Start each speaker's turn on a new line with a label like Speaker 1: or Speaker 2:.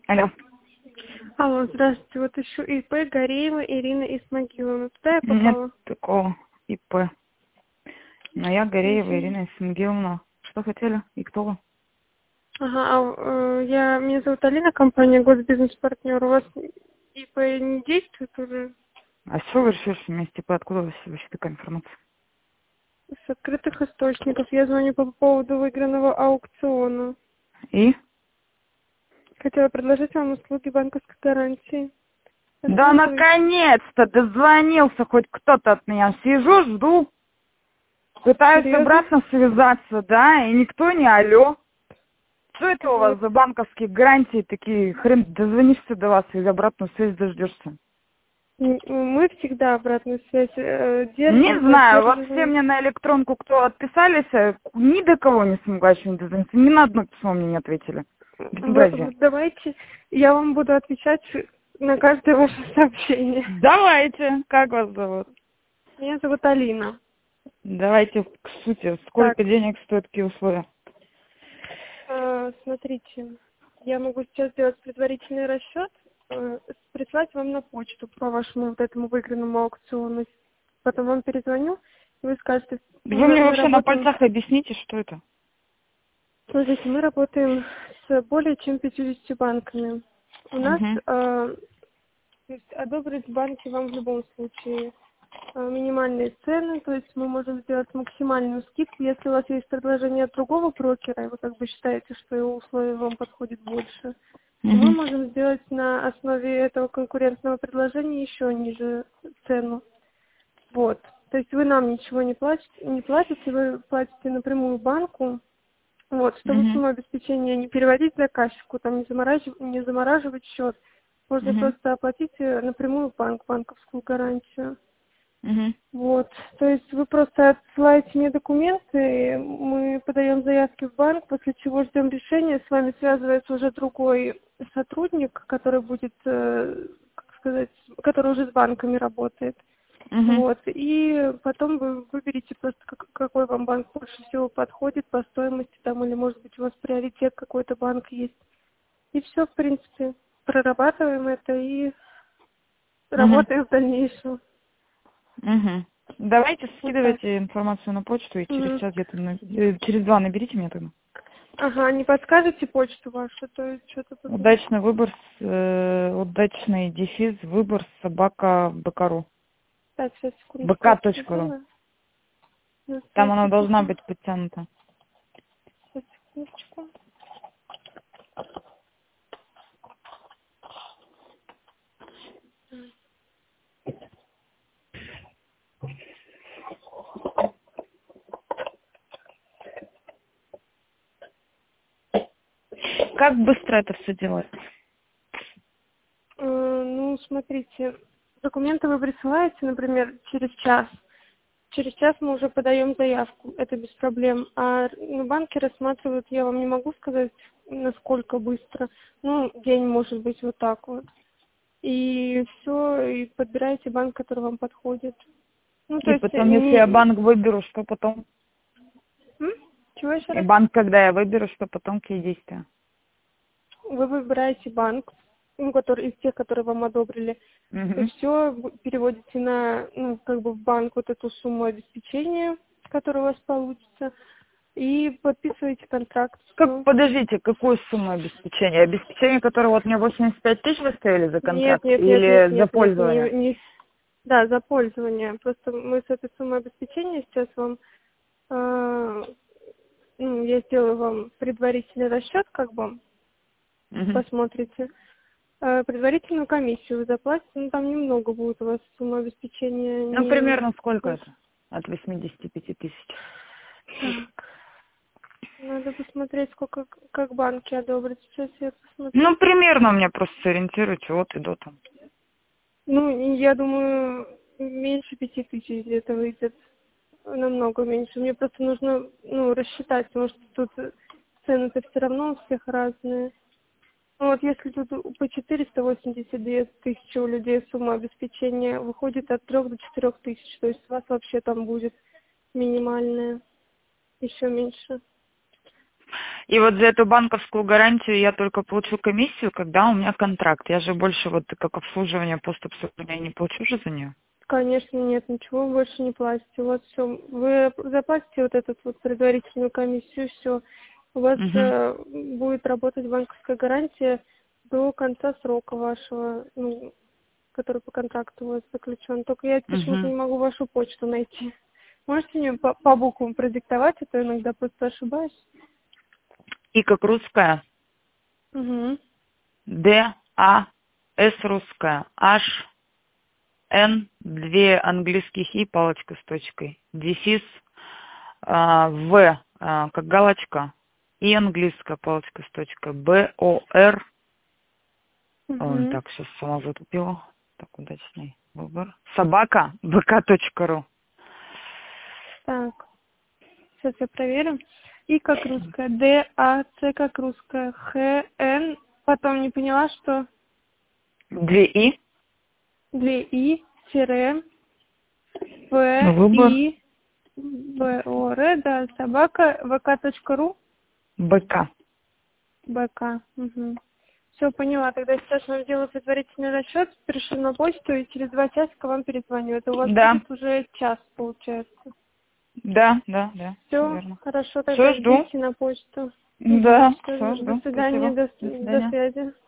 Speaker 1: Алло.
Speaker 2: Алло, здравствуйте. Вот ищу ИП Гореева Ирина Исмагиловна. Туда я
Speaker 1: Нет
Speaker 2: попала?
Speaker 1: такого ИП. Но я Гореева
Speaker 2: Извините.
Speaker 1: Ирина Исмагиловна. Что хотели? И кто вы?
Speaker 2: Ага, меня зовут Алина, компания Госбизнес-партнер. У вас ИП не действует уже?
Speaker 1: А что вы решили, что у меня есть ИП? Откуда у вас вообще такая информация?
Speaker 2: С открытых источников. Я звоню по поводу выигранного аукциона.
Speaker 1: И?
Speaker 2: Хотела предложить вам услуги банковской гарантии.
Speaker 1: Да
Speaker 2: Воспользуйтесь.
Speaker 1: наконец-то дозвонился хоть кто-то от меня. Сижу, жду. Пытаюсь
Speaker 2: Серьезно?
Speaker 1: обратно связаться, да, и никто не алло. Что это у вас
Speaker 2: Вот.
Speaker 1: за банковские гарантии такие? Хрен дозвонишься до вас и обратную связь дождешься.
Speaker 2: Мы всегда обратную связь
Speaker 1: Не
Speaker 2: держим,
Speaker 1: знаю, вот все
Speaker 2: поддерживаем.
Speaker 1: мне на электронку, кто отписались, ни до кого не смогла еще не дозвониться, ни на одно письмо мне не ответили. Безобразие.
Speaker 2: Давайте я вам буду отвечать на каждое ваше сообщение.
Speaker 1: Давайте, как вас зовут?
Speaker 2: Меня зовут Алина.
Speaker 1: Давайте к сути,
Speaker 2: Так,
Speaker 1: сколько денег стоят такие условия?
Speaker 2: смотрите, я могу сейчас сделать предварительный расчет, прислать вам на почту по вашему вот этому выигранному аукциону. Потом вам перезвоню, и вы скажете,
Speaker 1: Вы мне
Speaker 2: мы
Speaker 1: вообще на
Speaker 2: работаем,
Speaker 1: пальцах объясните, что это?
Speaker 2: смотрите, мы работаем с более чем 50 банками. У нас,
Speaker 1: Угу.
Speaker 2: то есть одобрить банки вам в любом случае минимальные цены, то есть мы можем сделать максимальную скидку. Если у вас есть предложение от другого брокера, и вы как бы считаете, что его условия вам подходят больше, то мы
Speaker 1: Угу.
Speaker 2: можем сделать на основе этого конкурентного предложения еще ниже цену. Вот. То есть вы нам ничего не платите, вы платите напрямую банку, вот, чтобы
Speaker 1: Угу.
Speaker 2: сумму обеспечения не переводить заказчику, там не замораживать счет, можно
Speaker 1: Угу.
Speaker 2: просто оплатить напрямую в банк, банковскую гарантию.
Speaker 1: Угу.
Speaker 2: Вот, то есть вы просто отсылаете мне документы, мы подаем заявки в банк, после чего ждем решения, с вами связывается уже другой сотрудник, который будет, как сказать, который уже с банками работает.
Speaker 1: Угу.
Speaker 2: Вот, и потом вы выберете просто, какой вам банк больше всего подходит по стоимости, там, или, может быть, у вас приоритет какой-то банк есть. И все, в принципе, прорабатываем это и
Speaker 1: Угу.
Speaker 2: работаем в дальнейшем.
Speaker 1: Угу. Давайте
Speaker 2: Вот так.
Speaker 1: скидывайте информацию на почту, и через
Speaker 2: Мгм.
Speaker 1: час где-то, через 2 наберите меня тогда.
Speaker 2: Ага, не подскажете почту вашу, то есть что-то тут...
Speaker 1: Удачный выбор, удачный дефис, выбор, собака, бкру.
Speaker 2: Так, сейчас, секундочку, я
Speaker 1: bk.ru.
Speaker 2: посмотрела. На
Speaker 1: Там она
Speaker 2: сайте
Speaker 1: должна
Speaker 2: пишу.
Speaker 1: быть подтянута.
Speaker 2: Сейчас, секундочку.
Speaker 1: Как быстро это все делается?
Speaker 2: Ну, смотрите, документы вы присылаете, например, через час. Через час мы уже подаем заявку, это без проблем. А на банке рассматривают, я вам не могу сказать, насколько быстро. Ну, день может быть вот так вот. И все, и подбираете банк, который вам подходит. Ну, то
Speaker 1: И
Speaker 2: есть
Speaker 1: потом, если я банк выберу, что потом?
Speaker 2: М? Чего еще
Speaker 1: И
Speaker 2: раз?
Speaker 1: банк, когда я выберу, что потом, какие действия?
Speaker 2: Вы выбираете банк, ну, который из тех, которые вам одобрили.
Speaker 1: Угу.
Speaker 2: Все переводите на, ну, как бы в банк вот эту сумму обеспечения, которая у вас получится, и подписываете контракт.
Speaker 1: Как,
Speaker 2: Все.
Speaker 1: подождите, какую сумму обеспечения? Обеспечение, которое вот мне 85 тысяч выставили за
Speaker 2: Нет,
Speaker 1: контракт
Speaker 2: нет, нет, нет,
Speaker 1: или за
Speaker 2: нет, нет,
Speaker 1: пользование?
Speaker 2: да, за пользование. Просто мы с этой суммой обеспечения сейчас вам, ну, я сделаю вам предварительный расчет, как бы,
Speaker 1: Угу.
Speaker 2: посмотрите. Предварительную комиссию вы заплатите, ну там немного будет у вас сумма обеспечения,
Speaker 1: Ну,
Speaker 2: не
Speaker 1: примерно сколько
Speaker 2: больше.
Speaker 1: это? От 85 тысяч.
Speaker 2: Так, надо посмотреть, сколько как банки одобрят. Сейчас я
Speaker 1: Ну,
Speaker 2: посмотрю.
Speaker 1: примерно меня просто сориентируйте от и до там.
Speaker 2: Ну, и я думаю, меньше 5000 где-то выйдет. Намного меньше. Мне просто нужно, ну, рассчитать, потому что тут цены-то все равно у всех разные. Ну, вот если тут по 482 тысячи у людей сумма обеспечения выходит от 3 до 4 тысяч, то есть у вас вообще там будет минимальная, еще меньше.
Speaker 1: И вот за эту банковскую гарантию я только получу комиссию, когда у меня контракт. Я же больше вот как обслуживание, постобслуживание не получу же за нее.
Speaker 2: Конечно, нет, ничего вы больше не платите. У вас все, вы заплатите вот эту вот предварительную комиссию, все. У вас будет работать банковская гарантия до конца срока вашего, ну, который по контракту у вас заключен. Только я почему-то не могу вашу почту найти. Можете мне по буквам продиктовать, а то иногда просто ошибаюсь.
Speaker 1: И как русская. Д, А, С русская, H, N, 2 английских И, палочка с точкой, дефис, В, как галочка, И английская, палочка с точкой, Б, О, Р. Так, сейчас сама затупила. Так, удачный выбор. Собака, bk.ru.
Speaker 2: Так, сейчас я проверю. И как русская, Д, А, С как русская, Х, Н, потом не поняла, что...
Speaker 1: 2 И.
Speaker 2: 2 И, тире, В,
Speaker 1: Выбор.
Speaker 2: И, Б, О, Р, да, собака, vk.ru.
Speaker 1: БК.
Speaker 2: БК. Все, поняла. Тогда сейчас вам сделаю предварительный расчет, пришлю на почту и через 2 часика вам перезвоню. Это у вас будет уже час, получается.
Speaker 1: Да.
Speaker 2: Все,
Speaker 1: Верно.
Speaker 2: хорошо, тогда
Speaker 1: Все, жду.
Speaker 2: ждите на почту.
Speaker 1: Да,
Speaker 2: Всё,
Speaker 1: все, жду.
Speaker 2: до свидания,
Speaker 1: Спасибо.
Speaker 2: до связи.